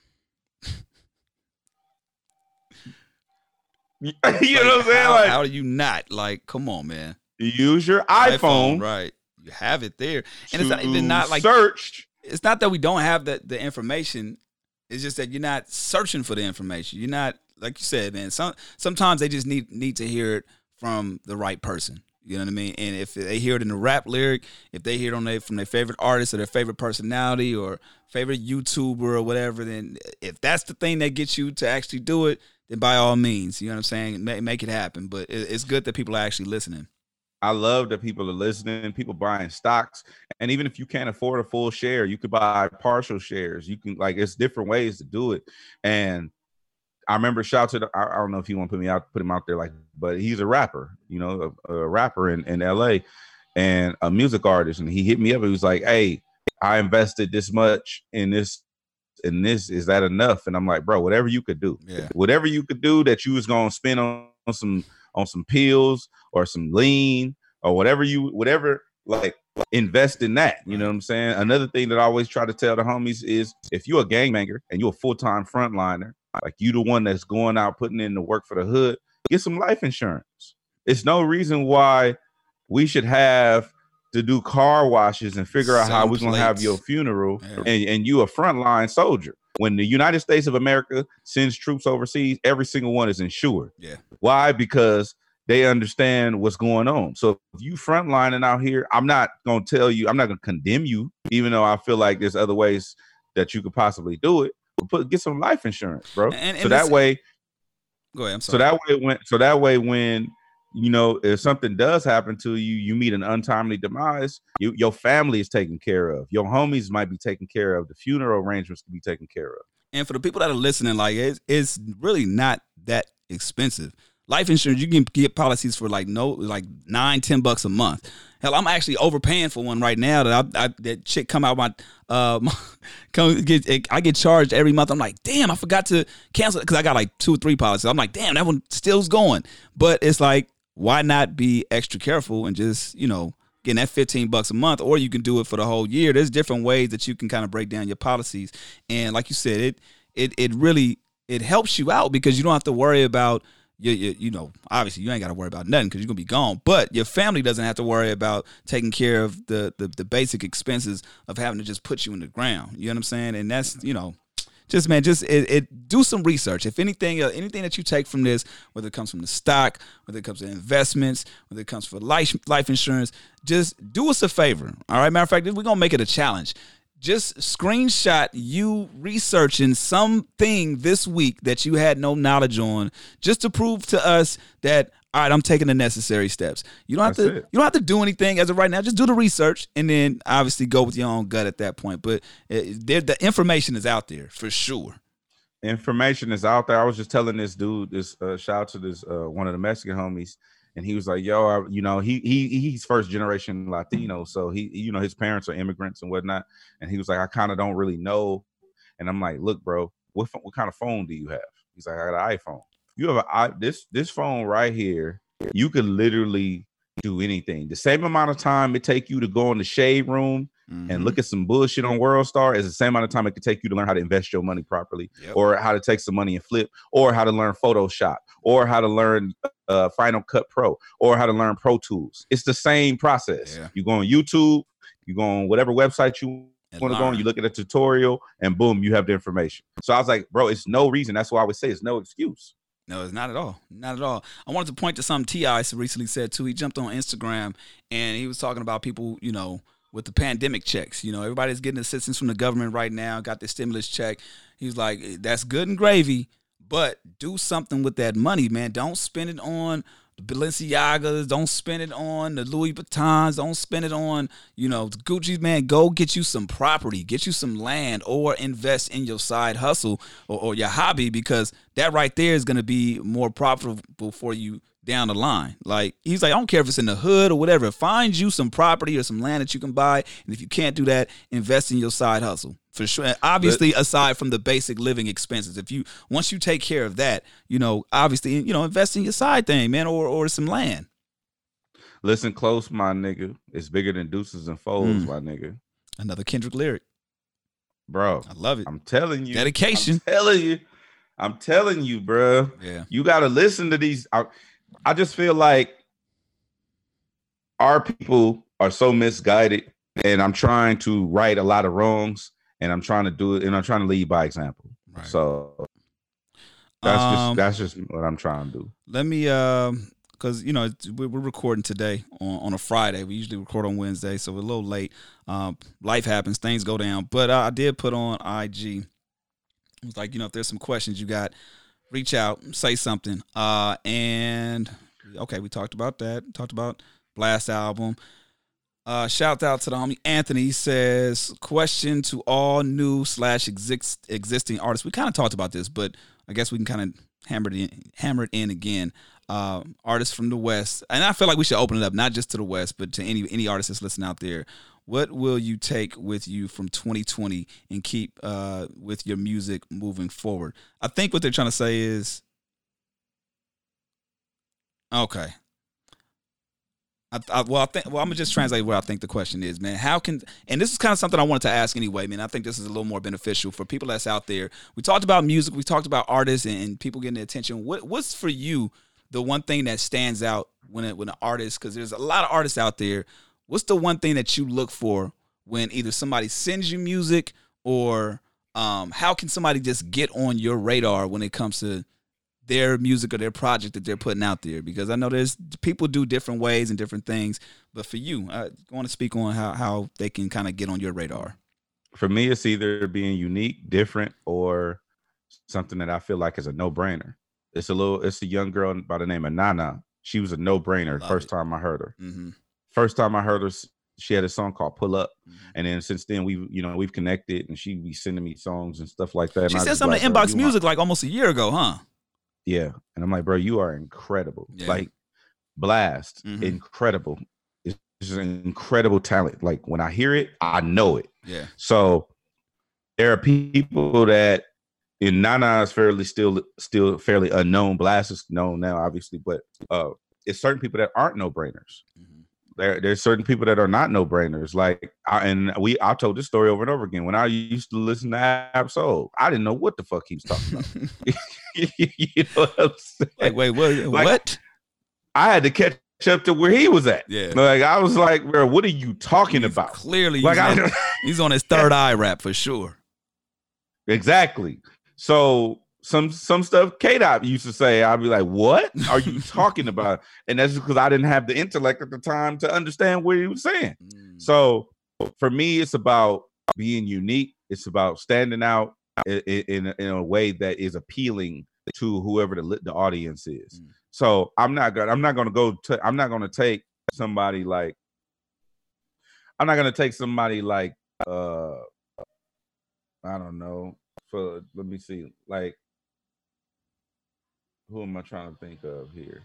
You know what I'm saying? Like, how do you not? Like, come on, man. Use your iPhone. Right. You have it there. And it's not even not like search. It's not that we don't have the information. It's just that you're not searching for the information. You're not, like you said, man. Sometimes they just need to hear it from the right person. You know what I mean? And if they hear it in a rap lyric, if they hear it from their favorite artist or their favorite personality or favorite YouTuber or whatever, then if that's the thing that gets you to actually do it, then by all means, you know what I'm saying? Make it happen. But it's good that people are actually listening. I love that people are listening, people buying stocks. And even if you can't afford a full share, you could buy partial shares. You can, like, it's different ways to do it. And I remember I don't know if you want to put him out there, like, but he's a rapper, a rapper in LA. and a music artist, and he hit me up. He was like, "Hey, I invested this much in this. Is that enough?" And I'm like, "Bro, whatever you could do, whatever you could do that you was gonna spend on some pills or some lean or whatever like invest in that." You know what I'm saying? Another thing that I always try to tell the homies is, if you're a gangbanger and you're a full-time frontliner, like you the one that's going out putting in the work for the hood, get some life insurance. It's no reason why we should have to do car washes and figure out how we're going to have your funeral, and you a frontline soldier. When the United States of America sends troops overseas, every single one is insured. Yeah. Why? Because they understand what's going on. So if you frontlining out here, I'm not going to condemn you, even though I feel like there's other ways that you could possibly do it. But get some life insurance, bro. So that way, go ahead. I'm sorry. So that way when you know, if something does happen to you, you meet an untimely demise, your family is taken care of. Your homies might be taken care of. The funeral arrangements can be taken care of. And for the people that are listening, like it's really not that expensive. Life insurance, you can get policies for like $9-10 a month. Hell, I'm actually overpaying for one right now that shit come out my I get charged every month. I'm like, damn, I forgot to cancel it because I got like 2 or 3 policies. I'm like, damn, that one still's going. But it's like, why not be extra careful and just, you know, getting that $15 a month, or you can do it for the whole year. There's different ways that you can kind of break down your policies. And like you said, it really helps you out because you don't have to worry about you know, obviously you ain't got to worry about nothing because you're gonna be gone, but your family doesn't have to worry about taking care of the basic expenses of having to just put you in the ground. You know what I'm saying? And that's, you know, just do some research. If anything that you take from this, whether it comes from the stock, whether it comes to investments, whether it comes for life insurance, just do us a favor. All right. Matter of fact, we're going to make it a challenge. Just screenshot you researching something this week that you had no knowledge on, just to prove to us that, all right, I'm taking the necessary steps. You don't have to do anything as of right now. Just do the research and then obviously go with your own gut at that point. But the information is out there for sure. Information is out there. I was just telling this dude, shout out to this one of the Mexican homies, and he was like, "Yo, you know, he's first generation Latino, so he, you know, his parents are immigrants and whatnot." And he was like, "I kind of don't really know." And I'm like, "Look, bro, what kind of phone do you have?" He's like, "I got an iPhone." You have this phone right here. You could literally do anything. The same amount of time it take you to go in the shade room and look at some bullshit on WorldStar is the same amount of time it could take you to learn how to invest your money properly, or how to take some money and flip, or how to learn Photoshop, or how to learn Final Cut Pro, or how to learn Pro Tools. It's the same process. Yeah. You go on YouTube, you go on whatever website you want to go on, you look at a tutorial, and boom, you have the information. So I was like, bro, it's no reason. That's why I would say it's no excuse. No, it's not at all. Not at all. I wanted to point to something T.I. recently said, too. He jumped on Instagram, and he was talking about people, you know, with the pandemic checks. You know, everybody's getting assistance from the government right now, got the stimulus check. He was like, that's good and gravy, but do something with that money, man. Don't spend it on the Balenciagas. Don't spend it on the Louis Vuittons. Don't spend it on, you know, Gucci, man. Go get you some property, get you some land, or invest in your side hustle or your hobby, because that right there is going to be more profitable for you down the line. Like, he's like, I don't care if it's in the hood or whatever. Find you some property or some land that you can buy. And if you can't do that, invest in your side hustle. For sure. And obviously, aside from the basic living expenses, once you take care of that, you know, obviously, you know, invest in your side thing, man, or some land. Listen close, my nigga. It's bigger than deuces and foes, my nigga. Another Kendrick lyric. Bro, I love it. I'm telling you. Dedication. I'm telling you, bro. Yeah. You got to listen to these. I just feel like our people are so misguided, and I'm trying to right a lot of wrongs. And I'm trying to do it, and I'm trying to lead by example. Right. So that's just what I'm trying to do. Let me, because you know we're recording today on a Friday. We usually record on Wednesday, so we're a little late. Life happens, things go down. But I did put on IG. It was like, you know, if there's some questions you got, reach out, say something. And okay, we talked about that. Talked about Blast album. Shout out to the homie Anthony. He says, question to all new / existing artists. We kind of talked about this, but I guess we can kind of hammered in again. Artists from the West, and I feel like we should open it up not just to the West, but to any artist that's listening out there. What will you take with you from 2020 and keep with your music moving forward? I think what they're trying to say is, okay. I'm gonna just translate what I think the question is, man. How can, and this is kind of something I wanted to ask anyway, man. I think this is a little more beneficial for people that's out there. We talked about music, we talked about artists and people getting their attention. What's for you the one thing that stands out when an artist, because there's a lot of artists out there, what's the one thing that you look for when either somebody sends you music or how can somebody just get on your radar when it comes to their music or their project that they're putting out there? Because I know there's people do different ways and different things, but for you, I want to speak on how they can kind of get on your radar. For me, it's either being unique, different, or something that I feel like is a no-brainer. It's a young girl by the name of Nana. She was a no-brainer first time I heard her. Mm-hmm. First time I heard her, she had a song called Pull Up. Mm-hmm. And then since then we've connected, and she be sending me songs and stuff like that. She said something to Inbox Music like almost a year ago, huh? Yeah. And I'm like, bro, you are incredible. Yeah. Like, Blast, incredible. It's just an incredible talent. Like, when I hear it, I know it. Yeah. So there are people that, and Nana is still fairly unknown. Blast is known now, obviously, but it's certain people that aren't no-brainers. Mm-hmm. There's certain people that are not no-brainers. Like, I told this story over and over again. When I used to listen to Ab-Soul, I didn't know what the fuck he was talking about. You know what I'm saying? Like, wait, what? I had to catch up to where he was at. Yeah. Like, I was like, bro, what are you talking about? Clearly, like, he's on his third eye rap for sure. Exactly. So some stuff K-Dot used to say, I'd be like, what are you talking about? And that's because I didn't have the intellect at the time to understand what he was saying. So for me, it's about being unique. It's about standing out in a way that is appealing to whoever the audience is. So I'm not gonna take somebody like I don't know. Let me see. Like, who am I trying to think of here?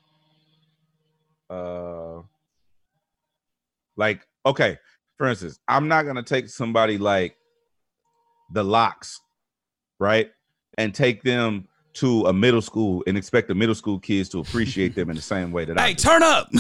Like, okay, for instance, I'm not gonna take somebody like the Lox, right, and take them to a middle school and expect the middle school kids to appreciate them in the same way that I do. Turn up.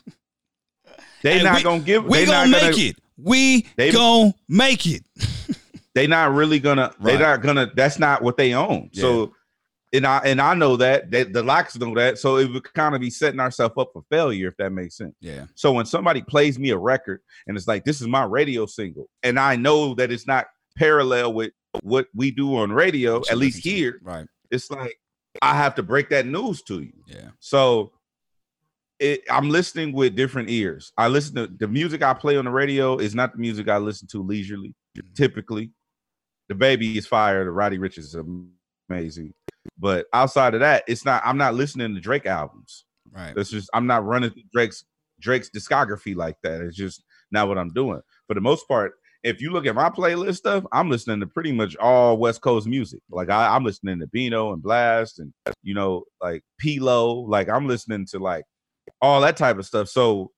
They're not gonna give. We gonna make it. We gonna make it. They're not really gonna. Right. They're not gonna. That's not what they own. Yeah. So, and I know that the Lox know that. So it would kind of be setting ourselves up for failure, if that makes sense. Yeah. So when somebody plays me a record and it's like, this is my radio single, and I know that it's not parallel with what we do on radio, at least here. Right. It's like I have to break that news to you. Yeah. So I'm listening with different ears. I listen to the music I play on the radio is not the music I listen to leisurely. Typically, The Baby is fire. The Roddy Ricch is amazing. But outside of that, it's not. I'm not listening to Drake albums. Right. That's just. I'm not running Drake's discography like that. It's just not what I'm doing. For the most part, if you look at my playlist stuff, I'm listening to pretty much all West Coast music. Like I'm listening to Bino and Blast and like P-Lo. Like I'm listening to like all that type of stuff. So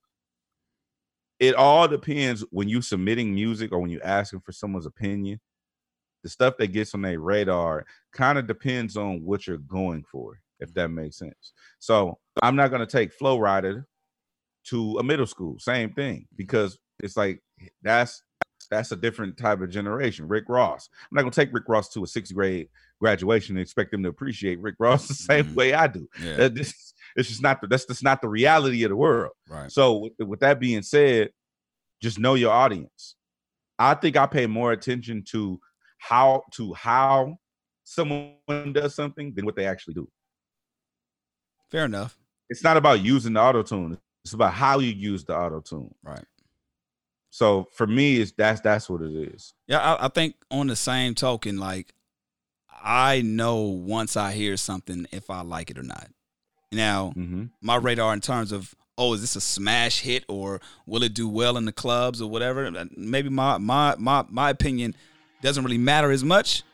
it all depends when you submitting music or when you asking for someone's opinion. The stuff that gets on their radar kind of depends on what you're going for, if that makes sense. So I'm not going to take Flow Rider to a middle school. Same thing, because it's like that's a different type of generation. Rick Ross. I'm not going to take Rick Ross to a 6th grade graduation and expect them to appreciate Rick Ross the same way I do. Yeah. It's just not that's just not the reality of the world. Right. So with that being said, just know your audience. I think I pay more attention to how someone does something than what they actually do. Fair enough. It's not about using the auto-tune. It's about how you use the auto-tune. Right. So for me, that's what it is. Yeah, I think on the same token, like I know once I hear something if I like it or not. Now, my radar in terms of, is this a smash hit or will it do well in the clubs or whatever? Maybe my opinion doesn't really matter as much,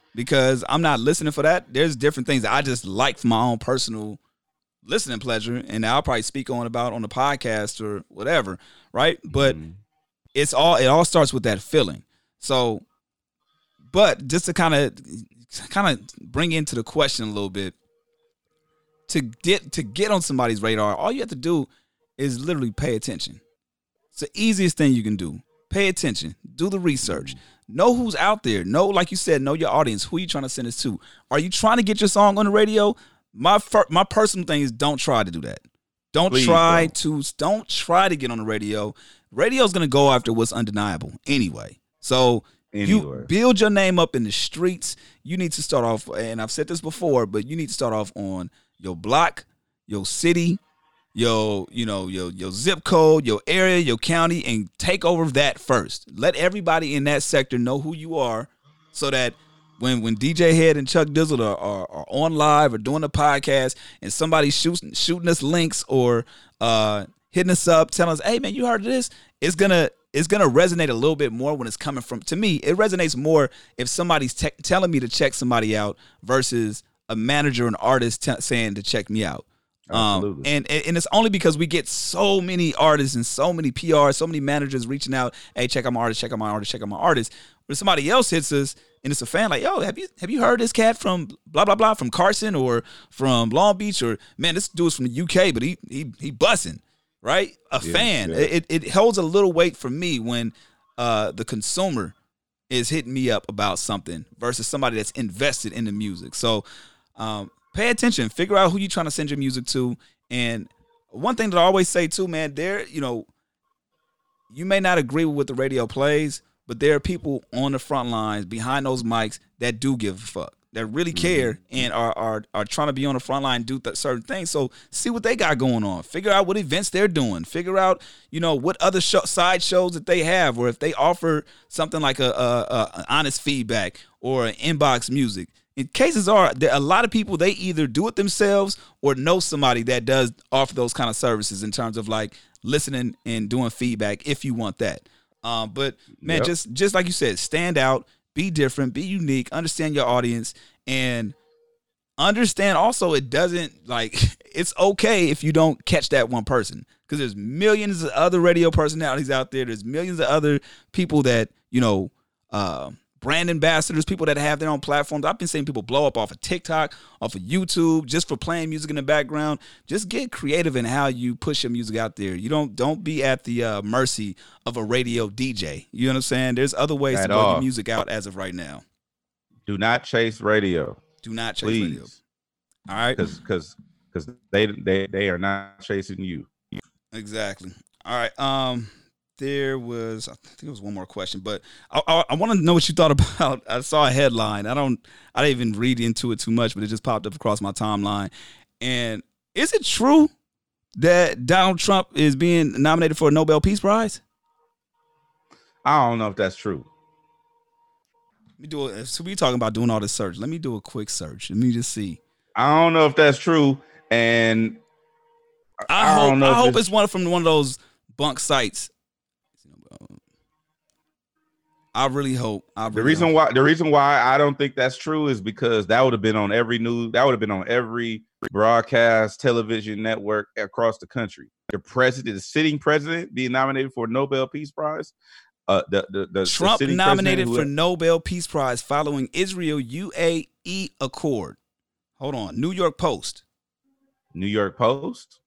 because I'm not listening for that. There's different things that I just like for my own personal listening pleasure, and I'll probably speak on the podcast or whatever, right? But it all starts with that feeling. So, but just to kind of bring into the question a little bit, to get on somebody's radar, all you have to do is literally pay attention. It's the easiest thing you can do. Pay attention. Do the research. Know who's out there. Know, like you said, know your audience. Who are you trying to send this to? Are you trying to get your song on the radio? My personal thing is don't try to do that. Don't try to get on the radio. Radio's going to go after what's undeniable anyway. So you build your name up in the streets. You need to start off, and I've said this before, but you need to start off on your block, your city, your zip code, your area, your county, and take over that first. Let everybody in that sector know who you are, so that when DJ Head and Chuck Dizzle are on live or doing a podcast, and somebody's shooting us links or hitting us up, telling us, "Hey man, you heard of this?" It's gonna resonate a little bit more when it's coming from. To me, it resonates more if somebody's telling me to check somebody out versus a manager or an artist saying to check me out. And it's only because we get so many artists and so many PRs, so many managers reaching out, "Hey, check out my artist, check out my artist, check out my artist." When somebody else hits us and it's a fan like, "Yo, have you heard this cat from blah blah blah, from Carson or from Long Beach, or man, this dude's from the UK, but he bussin'," right? Fan. Yeah. It holds a little weight for me when the consumer is hitting me up about something versus somebody that's invested in the music. So pay attention. Figure out who you're trying to send your music to. And one thing that I always say too, man, you may not agree with what the radio plays, but there are people on the front lines behind those mics that do give a fuck, that really care and are trying to be on the front line, do certain things. So see what they got going on. Figure out what events they're doing. Figure out, what other side shows that they have, or if they offer something like a honest feedback or an inbox music. And cases are, there are a lot of people, they either do it themselves or know somebody that does offer those kind of services in terms of like listening and doing feedback if you want that. But man, just like you said, stand out, be different, be unique, understand your audience, and understand also it's okay if you don't catch that one person, because there's millions of other radio personalities out there. There's millions of other people that, brand ambassadors, people that have their own platforms. I've been seeing people blow up off of TikTok, off of YouTube, just for playing music in the background. Just get creative in how you push your music out there. You don't be at the mercy of a radio DJ. You know what I'm saying? There's other ways to get your music out as of right now. Do not chase radio. Do not chase radio. All right, because they are not chasing you. Exactly. All right. There was, I think it was one more question, but I want to know what you thought about. I saw a headline. I didn't even read into it too much, but it just popped up across my timeline. And is it true that Donald Trump is being nominated for a Nobel Peace Prize? I don't know if that's true. So we talking about doing all this search. Let me do a quick search. Let me just see. I don't know if that's true, and I hope it's one of those bunk sites. I really hope. The reason why I don't think that's true is because that would have been on every news. That would have been on every broadcast television network across the country. The sitting president being nominated for a Nobel Peace Prize. The Trump nominated for Nobel Peace Prize following Israel UAE accord. Hold on, New York Post. New York Post.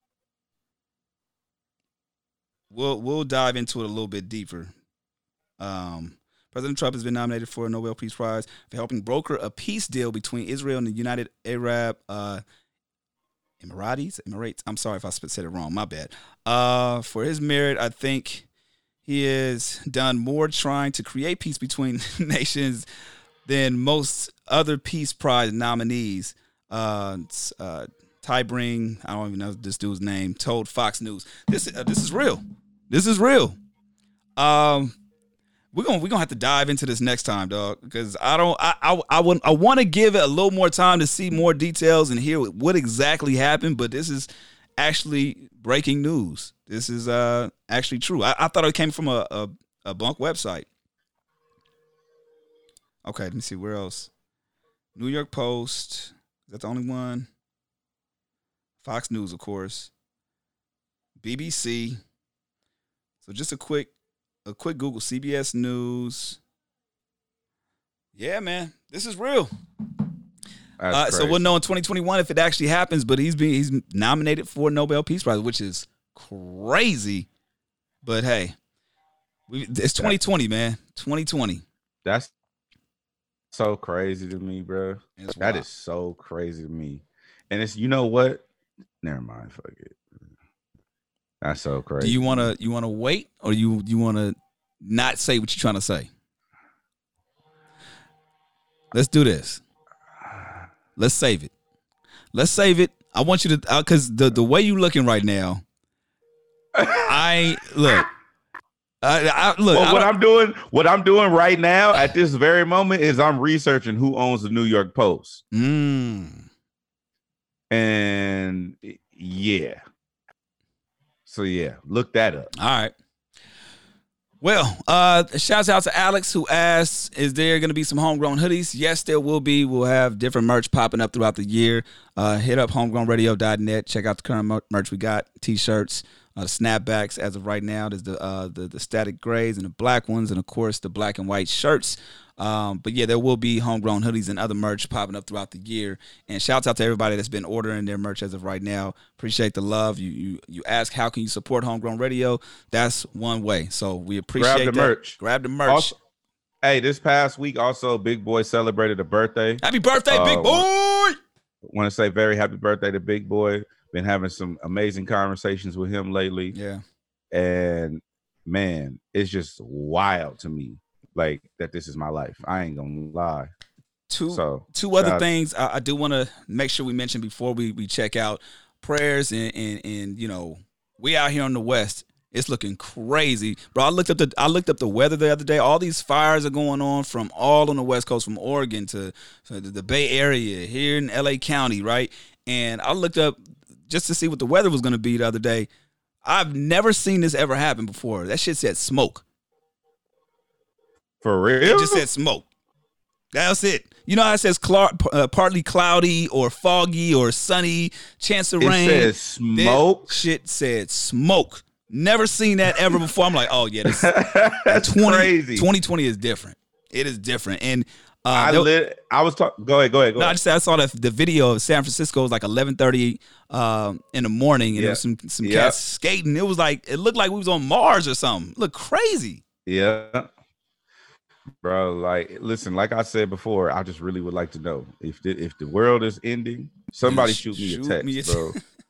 We'll dive into it a little bit deeper. President Trump has been nominated for a Nobel Peace Prize for helping broker a peace deal between Israel and the United Arab Emirates. I'm sorry if I said it wrong. My bad. For his merit, I think he has done more trying to create peace between nations than most other Peace Prize nominees. Ty Bring, I don't even know this dude's name, told Fox News. This is real. This is real. We're gonna have to dive into this next time, dog, because I want to give it a little more time to see more details and hear what exactly happened. But this is actually breaking news. This is actually true. I thought it came from a bunk website. Okay, let me see where else. New York Post. Is that the only one? Fox News, of course. BBC. So just a quick Google. CBS News. Yeah, man, this is real. So we'll know in 2021 if it actually happens. But he's nominated for a Nobel Peace Prize, which is crazy. But hey, it's 2020, man. 2020. That's so crazy to me, bro. That is so crazy to me. And it's, you know what? Never mind. Fuck it. That's so crazy. Do you want to wait, or you want to not say what you're trying to say? Let's do this. Let's save it. I want you to, because the way you looking right now, look. What I'm doing right now at this very moment is I'm researching who owns the New York Post. And yeah. So yeah, look that up. All right. Well, shouts out to Alex who asked, is there going to be some homegrown hoodies? Yes, there will be. We'll have different merch popping up throughout the year. Hit up homegrownradio.net. Check out the current merch we got. T-shirts, the snapbacks as of right now. There's the static grays and the black ones, and of course the black and white shirts. But yeah, there will be homegrown hoodies and other merch popping up throughout the year. And shouts out to everybody that's been ordering their merch as of right now. Appreciate the love. You ask, how can you support Homegrown Radio? That's one way. So we appreciate that. Grab the merch. Also, hey, this past week also, Big Boy celebrated a birthday. Happy birthday, Big Boy! Want to say very happy birthday to Big Boy. Been having some amazing conversations with him lately. Yeah. And man, it's just wild to me. Like, that this is my life. I ain't gonna lie. Two other things I do want to make sure we mention before we check out. Prayers and you know, we out here on the West. It's looking crazy, bro. I looked up the weather the other day. All these fires are going on from all on the West Coast, from Oregon to the Bay Area, here in LA County, right? And I looked up just to see what the weather was going to be the other day. I've never seen this ever happen before. That shit said smoke. For real? It just said smoke. That's it. You know how it says partly cloudy or foggy or sunny, chance of rain? It says smoke? That shit said smoke. Never seen that ever before. I'm like, oh, yeah. That's crazy. 2020 is different. It is different. And I was talking. Go ahead. No, I just said I saw the video of San Francisco. It was like 11:30 in the morning, and there was some cats skating. It looked like we was on Mars or something. It looked crazy. Yeah. Bro, like, listen, like I said before, I just really would like to know if the world is ending, somebody shoot me a text, bro.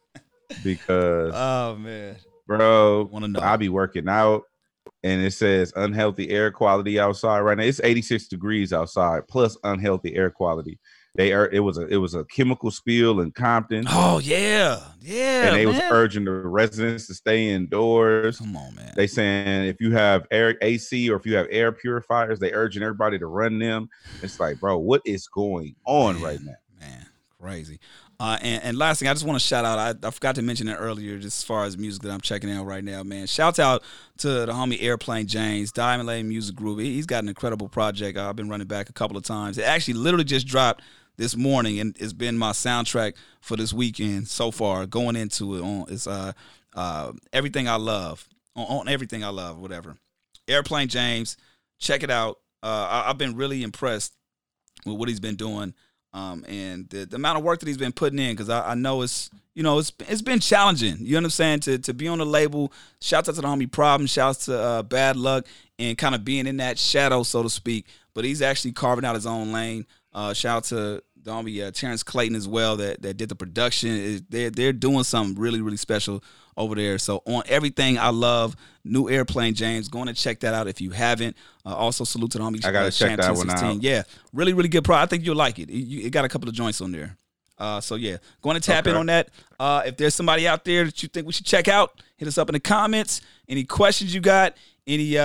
Because, oh man, bro, wanna know. I be working out, and it says unhealthy air quality outside right now. It's 86 degrees outside, plus unhealthy air quality. It was a chemical spill in Compton. Oh yeah, and they was urging the residents to stay indoors. Come on, man. They saying if you have air AC or if you have air purifiers, they urging everybody to run them. It's like, bro, what is going on right now? Man, crazy. And last thing, I just want to shout out. I forgot to mention it earlier, just as far as music that I'm checking out right now, man. Shout out to the homie Airplane James, Diamond Lane Music Group. He's got an incredible project. I've been running back a couple of times. It actually literally just dropped this morning, and it's been my soundtrack for this weekend so far. Going into it, it's Everything I Love, on Everything I Love, whatever. Airplane James, check it out. I've been really impressed with what he's been doing, and the amount of work that he's been putting in. Because I know it's been challenging. You know what I'm saying? To be on the label. Shouts out to the homie Problem. Shouts to Bad Luck, and kind of being in that shadow, so to speak. But he's actually carving out his own lane. Shout out to the homie Terrence Clayton as well that did the production. They're doing something really, really special over there. So on Everything I Love, new Airplane James, going to check that out if you haven't. Also salute to the homie. I gotta check that one out. Yeah, really, really good product. I think you'll like it. It got a couple of joints on there. So yeah, going to tap in on that. If there's somebody out there that you think we should check out, hit us up in the comments. Any questions you got? Any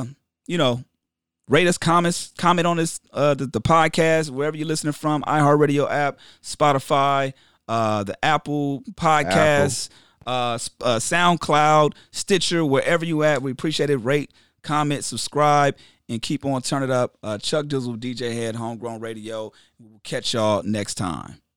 rate us, comment on this, the podcast, wherever you're listening from, iHeartRadio app, Spotify, the Apple Podcasts, SoundCloud, Stitcher, wherever you at. We appreciate it. Rate, comment, subscribe, and keep on turning it up. Chuck Dizzle, DJ Head, Homegrown Radio. We'll catch y'all next time.